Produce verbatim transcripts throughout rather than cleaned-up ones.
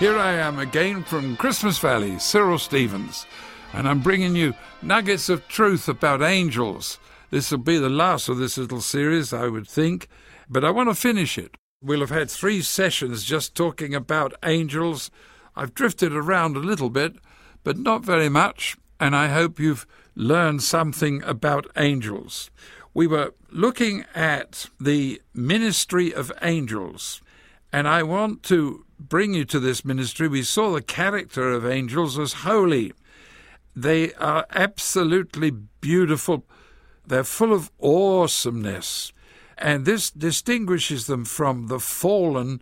Here I am again from Christmas Valley, Cyril Stevens, and I'm bringing you nuggets of truth about angels. This will be the last of this little series, I would think, but I want to finish it. We'll have had three sessions just talking about angels. I've drifted around a little bit, but not very much, and I hope you've learned something about angels. We were looking at the ministry of angels, and I want to bring you to this ministry. We saw the character of angels as holy. They are absolutely beautiful. They're full of awesomeness, and this distinguishes them from the fallen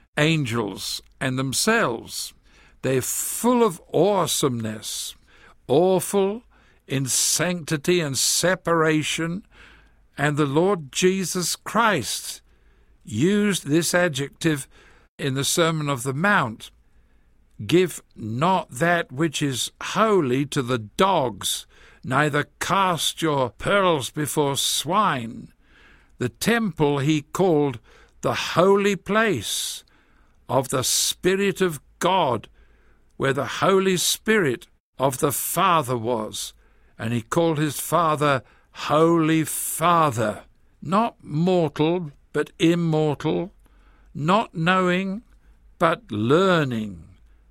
angels and themselves. They're full of awesomeness, awful in sanctity and separation, and the Lord Jesus Christ used this adjective in the Sermon of the Mount. Give not that which is holy to the dogs, neither cast your pearls before swine. The temple he called the holy place of the Spirit of God, where the Holy Spirit of the Father was, and he called his Father Holy Father, not mortal, but immortal, not knowing, but learning,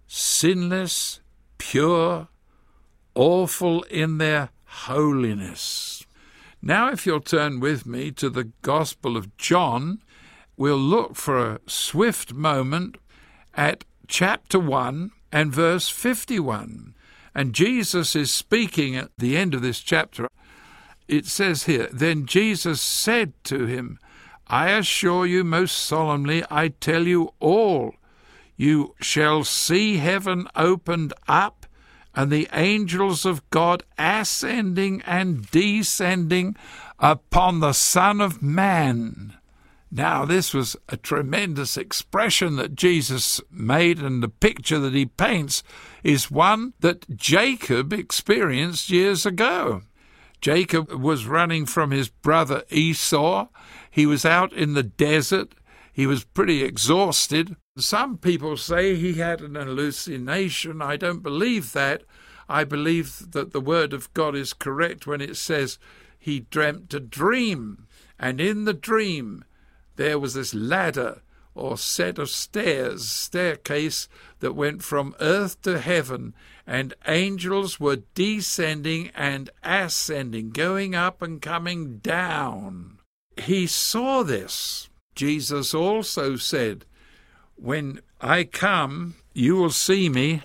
sinless, pure, awful in their holiness. Now, if you'll turn with me to the Gospel of John, we'll look for a swift moment at chapter one and verse fifty-one. And Jesus is speaking at the end of this chapter. It says here, "Then Jesus said to him, I assure you most solemnly, I tell you all, you shall see heaven opened up, and the angels of God ascending and descending upon the Son of Man." Now, this was a tremendous expression that Jesus made, and the picture that he paints is one that Jacob experienced years ago. Jacob was running from his brother Esau. He was out in the desert. He was pretty exhausted. Some people say he had an hallucination. I don't believe that. I believe that the word of God is correct when it says he dreamt a dream. And in the dream, there was this ladder or set of stairs, staircase that went from earth to heaven, and angels were descending and ascending, going up and coming down. He saw this. Jesus also said, when I come, you will see me,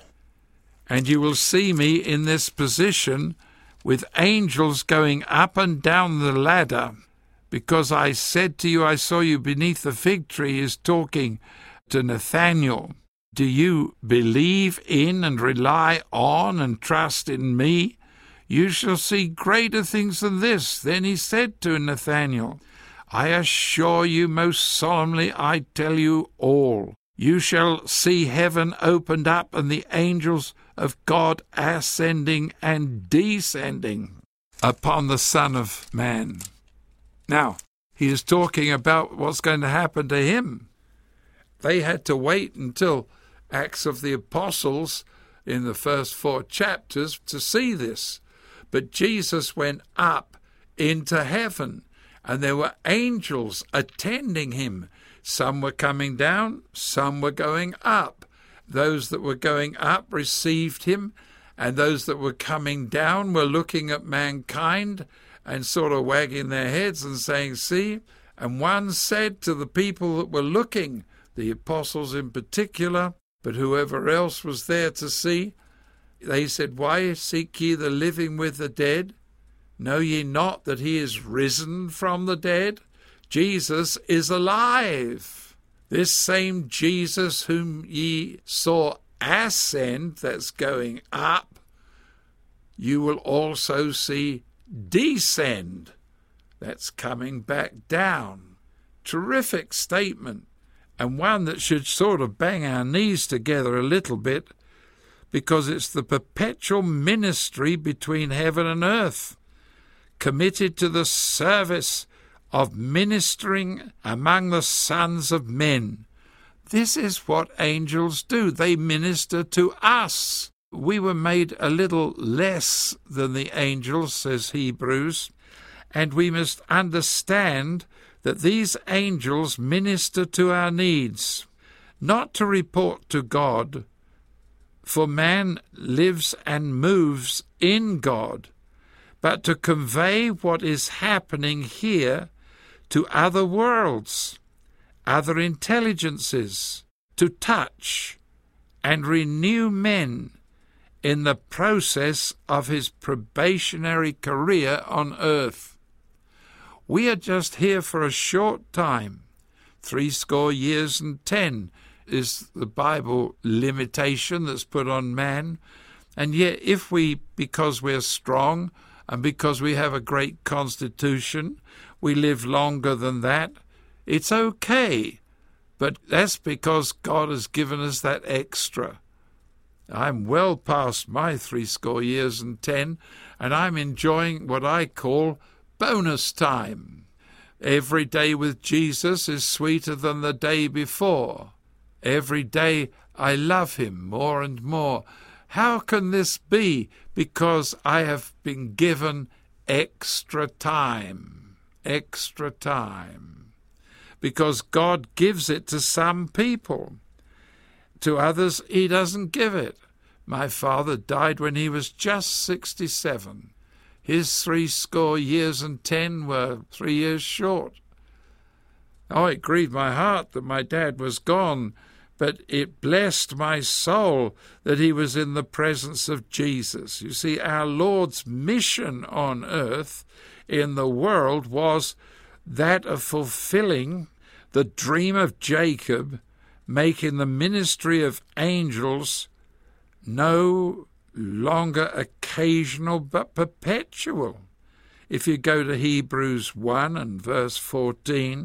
and you will see me in this position with angels going up and down the ladder. Because I said to you, I saw you beneath the fig tree, is talking to Nathanael. Do you believe in and rely on and trust in me? You shall see greater things than this. Then he said to Nathanael, I assure you most solemnly, I tell you all, you shall see heaven opened up and the angels of God ascending and descending upon the Son of Man. Now, he is talking about what's going to happen to him. They had to wait until Acts of the Apostles in the first four chapters to see this. But Jesus went up into heaven, and there were angels attending him. Some were coming down, some were going up. Those that were going up received him, and those that were coming down were looking at mankind and sort of wagging their heads and saying, see? And one said to the people that were looking, the apostles in particular, but whoever else was there to see, they said, why seek ye the living with the dead? Know ye not that he is risen from the dead? Jesus is alive. This same Jesus whom ye saw ascend, that's going up, you will also see descend, that's coming back down. Terrific statement, and one that should sort of bang our knees together a little bit, because it's the perpetual ministry between heaven and earth, committed to the service of ministering among the sons of men, This is what angels do. They minister to us. We were made a little less than the angels, says Hebrews, and we must understand that these angels minister to our needs, not to report to God, for man lives and moves in God, but to convey what is happening here to other worlds, other intelligences, to touch and renew men in the process of his probationary career on earth. We are just here for a short time. Threescore years and ten is the Bible limitation that's put on man. And yet if we, because we're strong and because we have a great constitution, we live longer than that, it's okay. But that's because God has given us that extra. I'm well past my threescore years and ten, and I'm enjoying what I call bonus time. Every day with Jesus is sweeter than the day before. Every day I love him more and more. How can this be? Because I have been given extra time. Extra time. Because God gives it to some people. To others, he doesn't give it. My father died when he was just sixty-seven. His threescore years and ten were three years short. Oh, it grieved my heart that my dad was gone, but it blessed my soul that he was in the presence of Jesus. You see, our Lord's mission on earth in the world was that of fulfilling the dream of Jacob, making the ministry of angels no longer occasional but perpetual. If you go to Hebrews one and verse fourteen,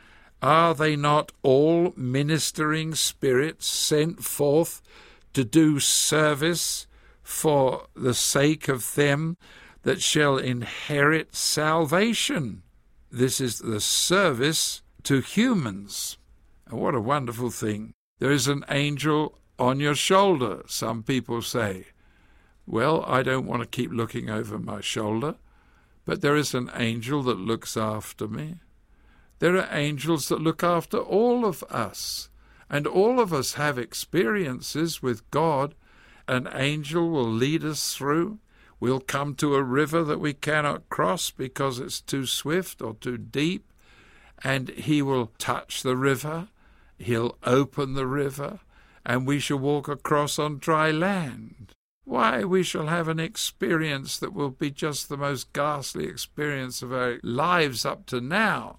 are they not all ministering spirits sent forth to do service for the sake of them that shall inherit salvation? This is the service to humans. And what a wonderful thing. There is an angel on your shoulder, some people say. Well, I don't want to keep looking over my shoulder, but there is an angel that looks after me. There are angels that look after all of us, and all of us have experiences with God. An angel will lead us through. We'll come to a river that we cannot cross because it's too swift or too deep, and he will touch the river. He'll open the river, and we shall walk across on dry land. Why, we shall have an experience that will be just the most ghastly experience of our lives up to now.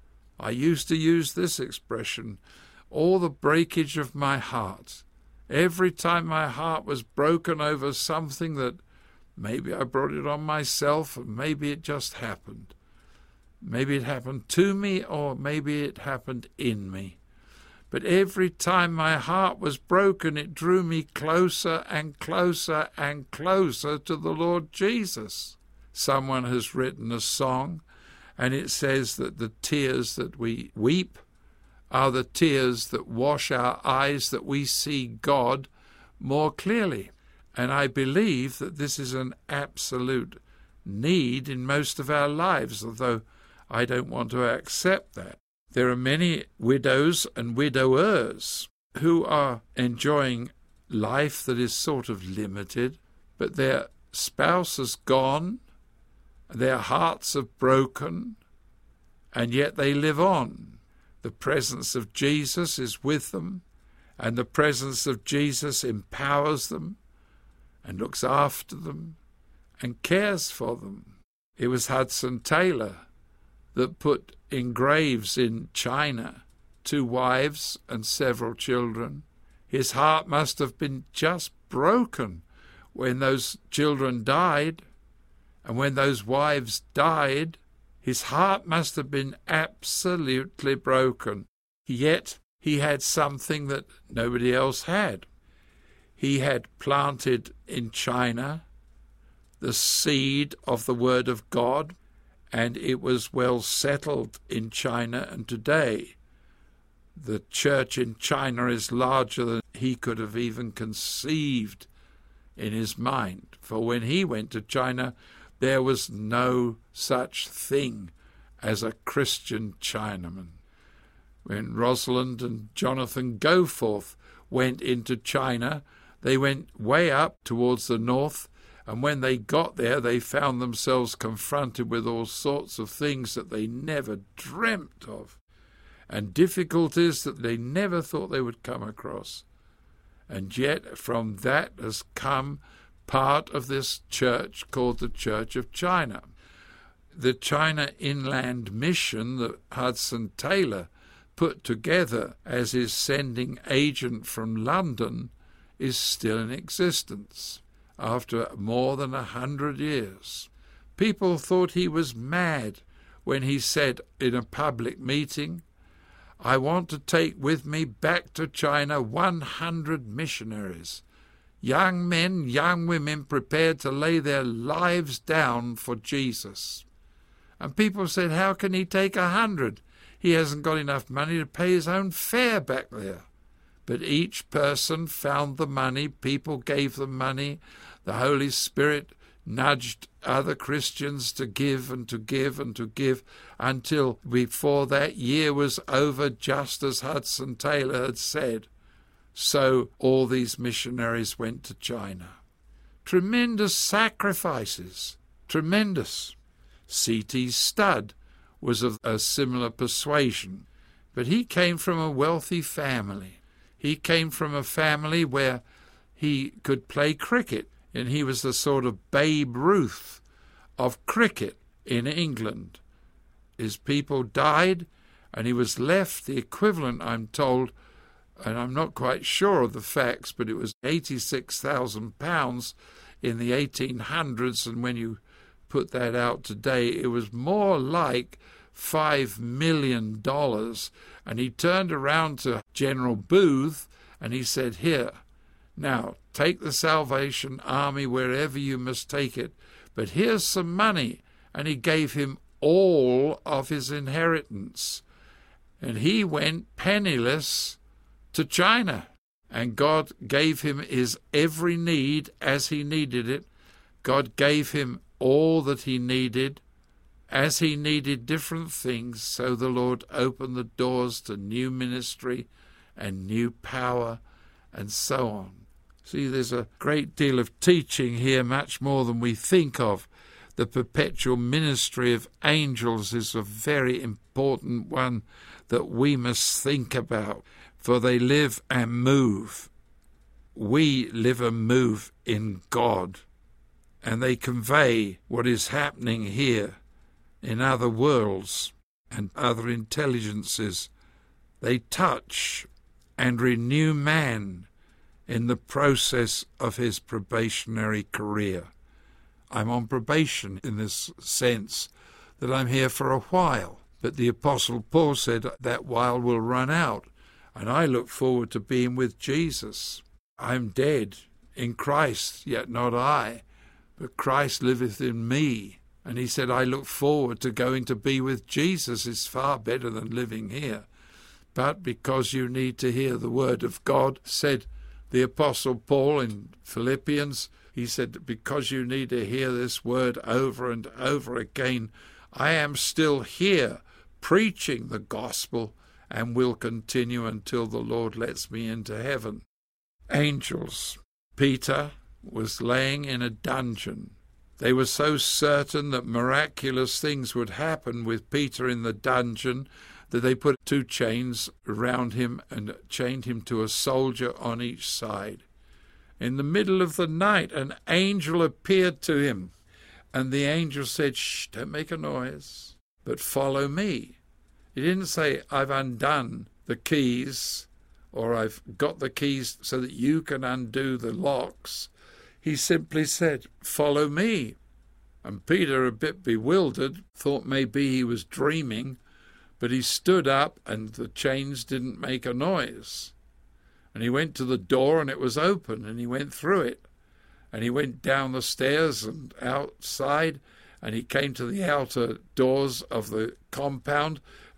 I used to use this expression, all the breakage of my heart. Every time my heart was broken over something that maybe I brought it on myself, and maybe it just happened. Maybe it happened to me, or maybe it happened in me. But every time my heart was broken, it drew me closer and closer and closer to the Lord Jesus. Someone has written a song, and it says that the tears that we weep are the tears that wash our eyes, that we see God more clearly. And I believe that this is an absolute need in most of our lives, although I don't want to accept that. There are many widows and widowers who are enjoying life that is sort of limited, but their spouse has gone, their hearts are broken, and yet they live on. The presence of Jesus is with them, and the presence of Jesus empowers them and looks after them and cares for them. It was Hudson Taylor that put in graves in China two wives and several children. His heart must have been just broken when those children died, and when those wives died, his heart must have been absolutely broken. Yet he had something that nobody else had. He had planted in China the seed of the Word of God, and it was well settled in China, and today The church in China is larger than he could have even conceived in his mind. For when he went to China, there was no such thing as a Christian Chinaman. When Rosalind and Jonathan Goforth went into China, they went way up towards the north, and when they got there, they found themselves confronted with all sorts of things that they never dreamt of, and difficulties that they never thought they would come across. And yet from that has come part of this church called the Church of China. The China Inland Mission that Hudson Taylor put together as his sending agent from London is still in existence after more than a hundred years. People thought he was mad when he said in a public meeting, "I want to take with me back to China one hundred missionaries, young men, young women prepared to lay their lives down for Jesus." And people said, "How can he take a hundred? He hasn't got enough money to pay his own fare back there." But each person found the money, people gave them money, the Holy Spirit nudged other Christians to give and to give and to give until before that year was over, just as Hudson Taylor had said. So all these missionaries went to China. Tremendous sacrifices, tremendous. C T Studd was of a similar persuasion, but he came from a wealthy family. He came from a family where he could play cricket, and he was the sort of Babe Ruth of cricket in England. His people died, and he was left the equivalent, I'm told, and I'm not quite sure of the facts, but it was eighty-six thousand pounds in the eighteen hundreds, and when you put that out today, it was more like five million dollars. And he turned around to General Booth and he said, "Here, now take the Salvation Army wherever you must take it, but here's some money." And he gave him all of his inheritance. And he went penniless to China. And God gave him his every need as he needed it. God gave him all that he needed as he needed different things. So the Lord opened the doors to new ministry and new power and so on. See, there's a great deal of teaching here, much more than we think of. The perpetual ministry of angels is a very important one that we must think about, for they live and move. We live and move in God, and they convey what is happening here in other worlds and other intelligences. They touch and renew man in the process of his probationary career. I'm on probation in this sense that I'm here for a while, but the Apostle Paul said that while will run out, and I look forward to being with Jesus. I'm dead in Christ, yet not I, but Christ liveth in me. And he said, I look forward to going to be with Jesus. It's far better than living here. But because you need to hear the word of God, said the Apostle Paul in Philippians, he said, because you need to hear this word over and over again, I am still here preaching the gospel and will continue until the Lord lets me into heaven. Angels. Peter was laying in a dungeon. They were so certain that miraculous things would happen with Peter in the dungeon that they put two chains around him and chained him to a soldier on each side. In the middle of the night, an angel appeared to him, and the angel said, "Shh, don't make a noise, but follow me." He didn't say, I've undone the keys, or I've got the keys so that you can undo the locks. He simply said, follow me. And Peter, a bit bewildered, thought maybe he was dreaming, but he stood up and the chains didn't make a noise. And he went to the door and it was open, and he went through it. And he went down the stairs and outside, and he came to the outer doors of the compound,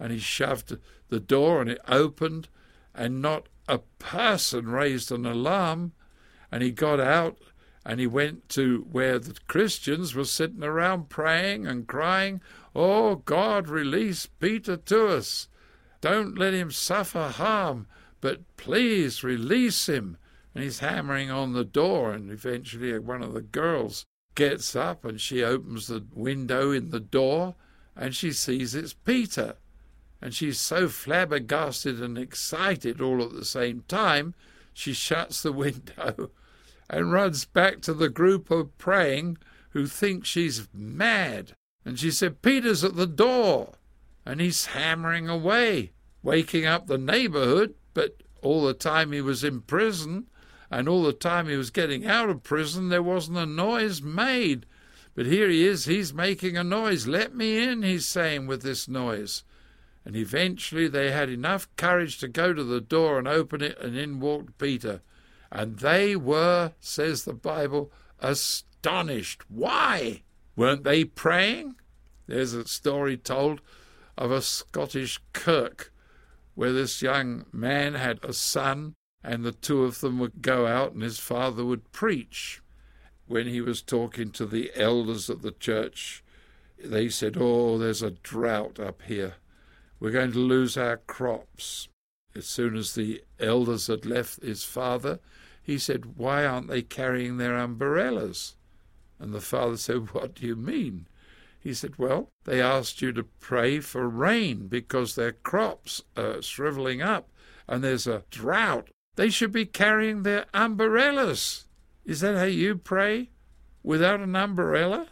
and he shoved the door and it opened, and not a person raised an alarm. And he got out and he went to where the Christians were sitting around praying and crying, "Oh, God, release Peter to us. Don't let him suffer harm, but please release him." And he's hammering on the door, and eventually one of the girls gets up and she opens the window in the door and she sees it's Peter. And she's so flabbergasted and excited all at the same time, she shuts the window and runs back to the group of praying who think she's mad. And she said, "Peter's at the door, and he's hammering away, waking up the neighbourhood, but all the time he was in prison, and all the time he was getting out of prison, there wasn't a noise made. But here he is, he's making a noise. Let me in," he's saying, with this noise. And eventually they had enough courage to go to the door and open it, and in walked Peter. And they were, says the Bible, astonished. Why? Weren't they praying? There's a story told of a Scottish kirk where this young man had a son, and the two of them would go out and his father would preach. When he was talking to the elders of the church, they said, "Oh, there's a drought up here. We're going to lose our crops." As soon as the elders had left his father, he said, "Why aren't they carrying their umbrellas?" And the father said, "What do you mean?" He said, "Well, they asked you to pray for rain because their crops are shriveling up and there's a drought. They should be carrying their umbrellas. Is that how you pray? Without an umbrella?"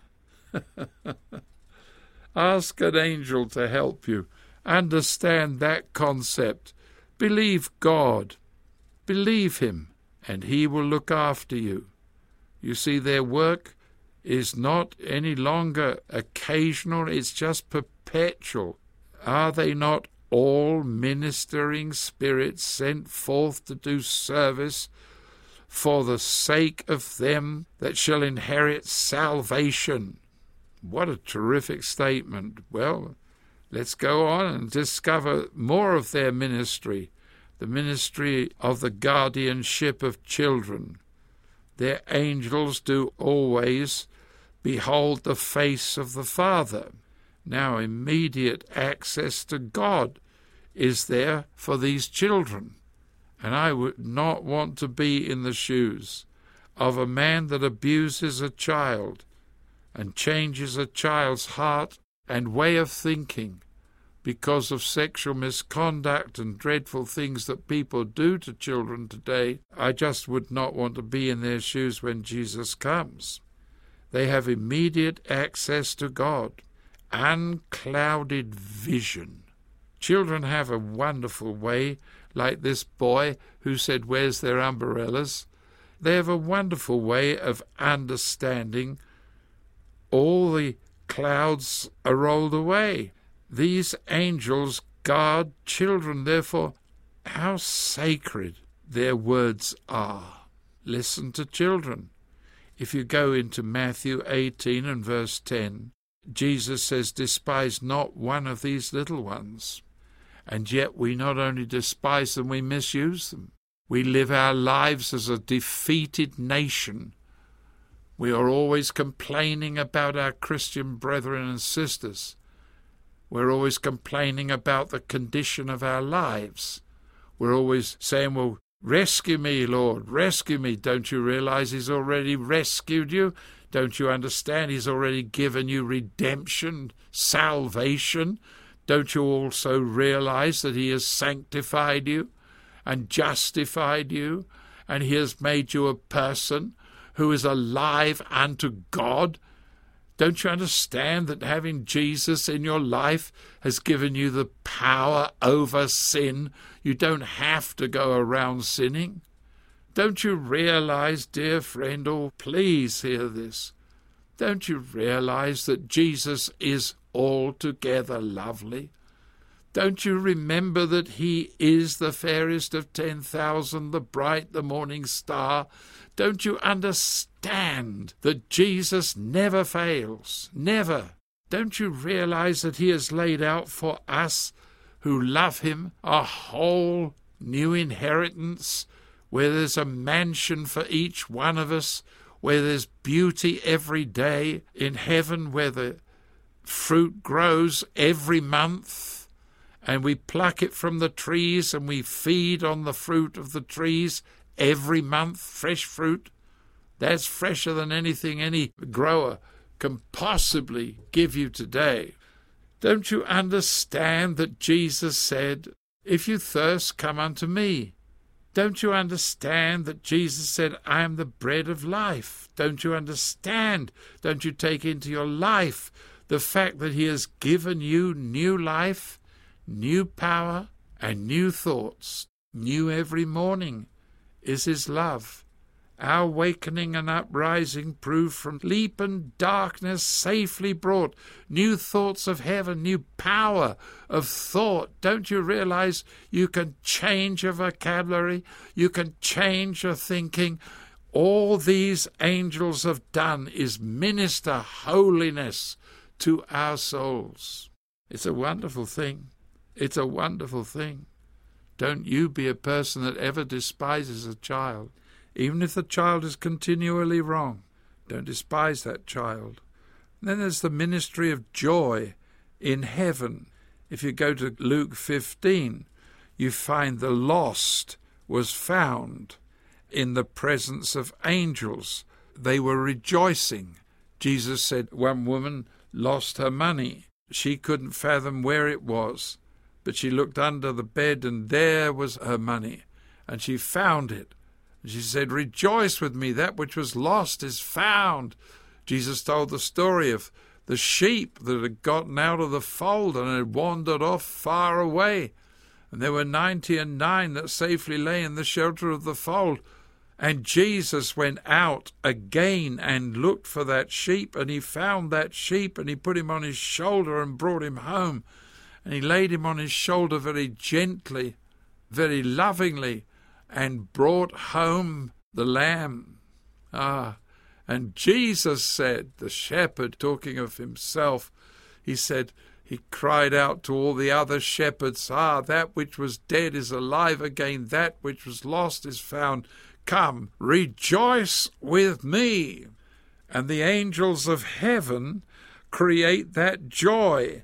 Ask an angel to help you. Understand that concept. Believe God. Believe him, and he will look after you. You see, their work is not any longer occasional, it's just perpetual. Are they not all ministering spirits sent forth to do service for the sake of them that shall inherit salvation? What a terrific statement. Well, let's go on and discover more of their ministry, the ministry of the guardianship of children. Their angels do always behold the face of the Father. Now immediate access to God is there for these children. And I would not want to be in the shoes of a man that abuses a child and changes a child's heart and way of thinking because of sexual misconduct and dreadful things that people do to children today. I just would not want to be in their shoes when Jesus comes. They have immediate access to God, unclouded vision. Children have a wonderful way, like this boy who said, "Where's their umbrellas?" They have a wonderful way of understanding all the clouds are rolled away. These angels guard children, therefore how sacred their words are. Listen to children. If you go into Matthew eighteen and verse ten, Jesus says, "Despise not one of these little ones." And yet we not only despise them, we misuse them. We live our lives as a defeated nation. We are always complaining about our Christian brethren and sisters. We're always complaining about the condition of our lives. We're always saying, "Well, rescue me, Lord, rescue me." Don't you realize he's already rescued you? Don't you understand he's already given you redemption, salvation? Don't you also realize that he has sanctified you and justified you, and he has made you a person who is alive unto God? Don't you understand that having Jesus in your life has given you the power over sin? You don't have to go around sinning. Don't you realize, dear friend, oh, please hear this, don't you realize that Jesus is altogether lovely? Don't you remember that he is the fairest of ten thousand, the bright, the morning star? Don't you understand that Jesus never fails? Never. Don't you realize that he has laid out for us who love him a whole new inheritance, where there's a mansion for each one of us, where there's beauty every day in heaven, where the fruit grows every month, and we pluck it from the trees and we feed on the fruit of the trees every month, fresh fruit. That's fresher than anything any grower can possibly give you today. Don't you understand that Jesus said, "If you thirst, come unto me"? Don't you understand that Jesus said, "I am the bread of life"? Don't you understand? Don't you take into your life the fact that he has given you new life, new power, and new thoughts? New every morning is his love. Our awakening and uprising prove from sleep and darkness safely brought. New thoughts of heaven, new power of thought. Don't you realize you can change your vocabulary? You can change your thinking. All these angels have done is minister holiness to our souls. It's a wonderful thing. It's a wonderful thing. Don't you be a person that ever despises a child. Even if the child is continually wrong, don't despise that child. And then there's the ministry of joy in heaven. If you go to Luke fifteen, you find the lost was found in the presence of angels. They were rejoicing. Jesus said one woman lost her money. She couldn't fathom where it was, but she looked under the bed and there was her money, and she found it. She said, "Rejoice with me, that which was lost is found." Jesus told the story of the sheep that had gotten out of the fold and had wandered off far away. And there were ninety and nine that safely lay in the shelter of the fold. And Jesus went out again and looked for that sheep, and he found that sheep, and he put him on his shoulder and brought him home. And he laid him on his shoulder very gently, very lovingly, and brought home the lamb. Ah, and Jesus said, the shepherd, talking of himself, he said, he cried out to all the other shepherds, "Ah, that which was dead is alive again, that which was lost is found. Come, rejoice with me." And the angels of heaven create that joy.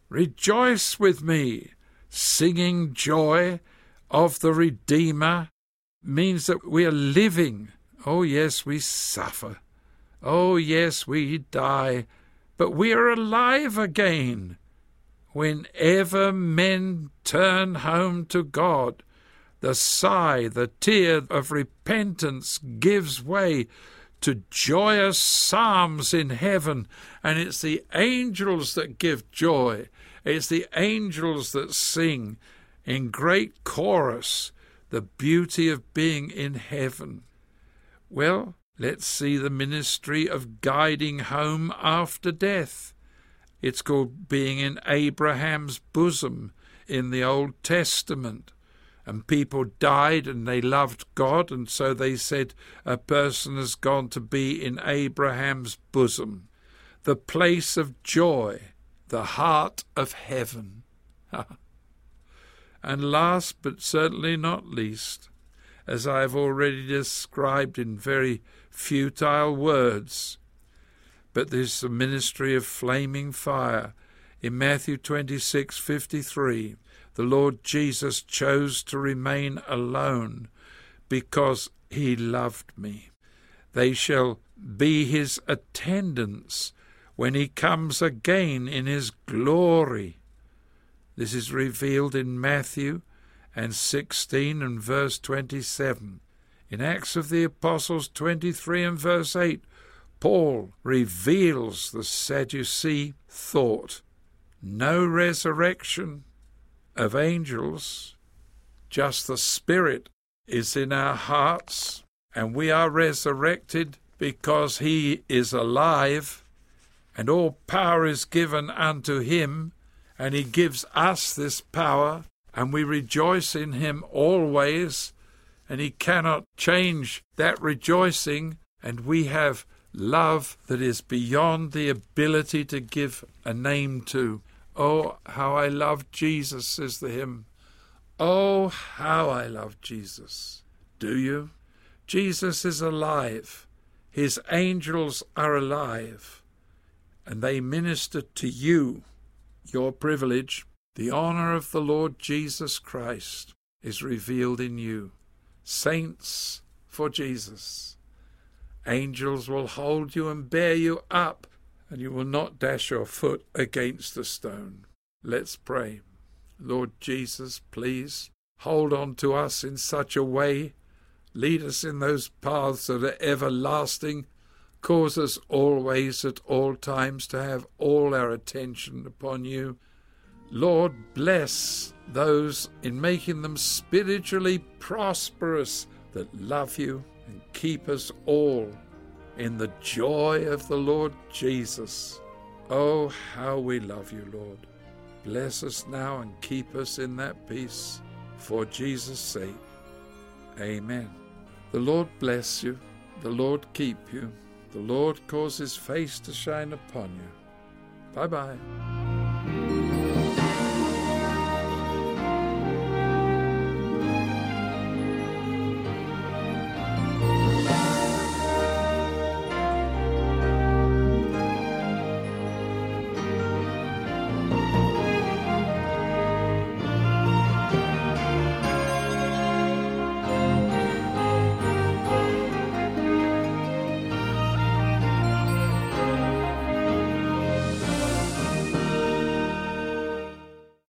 Rejoice with me. Singing joy of the Redeemer means that we are living. Oh, yes, we suffer. Oh, yes, we die. But we are alive again. Whenever men turn home to God, the sigh, the tear of repentance gives way to joyous psalms in heaven, and it's the angels that give joy. It's the angels that sing in great chorus the beauty of being in heaven. Well, let's see the ministry of guiding home after death. It's called being in Abraham's bosom in the Old Testament. And people died and they loved God, and so they said a person has gone to be in Abraham's bosom, the place of joy, the heart of heaven. And last but certainly not least, as I have already described in very futile words, but there's the ministry of flaming fire. In Matthew twenty-six fifty-three, the Lord Jesus chose to remain alone because he loved me. They shall be his attendants when he comes again in his glory. This is revealed in Matthew and sixteen and verse twenty-seven. In Acts of the Apostles twenty-three and verse eight, Paul reveals the Sadducee thought. No resurrection of angels, just the Spirit is in our hearts, and we are resurrected because he is alive, and all power is given unto him, and he gives us this power, and we rejoice in him always, and he cannot change that rejoicing, and we have love that is beyond the ability to give a name to. Oh, how I love Jesus, says the hymn. Oh, how I love Jesus. Do you? Jesus is alive. His angels are alive. And they minister to you, your privilege. The honour of the Lord Jesus Christ is revealed in you. Saints for Jesus. Angels will hold you and bear you up, and you will not dash your foot against a stone. Let's pray. Lord Jesus, please hold on to us in such a way. Lead us in those paths that are everlasting. Cause us always at all times to have all our attention upon you. Lord, bless those in making them spiritually prosperous that love you, and keep us all in the joy of the Lord Jesus. Oh, how we love you, Lord. Bless us now and keep us in that peace for Jesus' sake. Amen. The Lord bless you. The Lord keep you. The Lord cause his face to shine upon you. Bye-bye.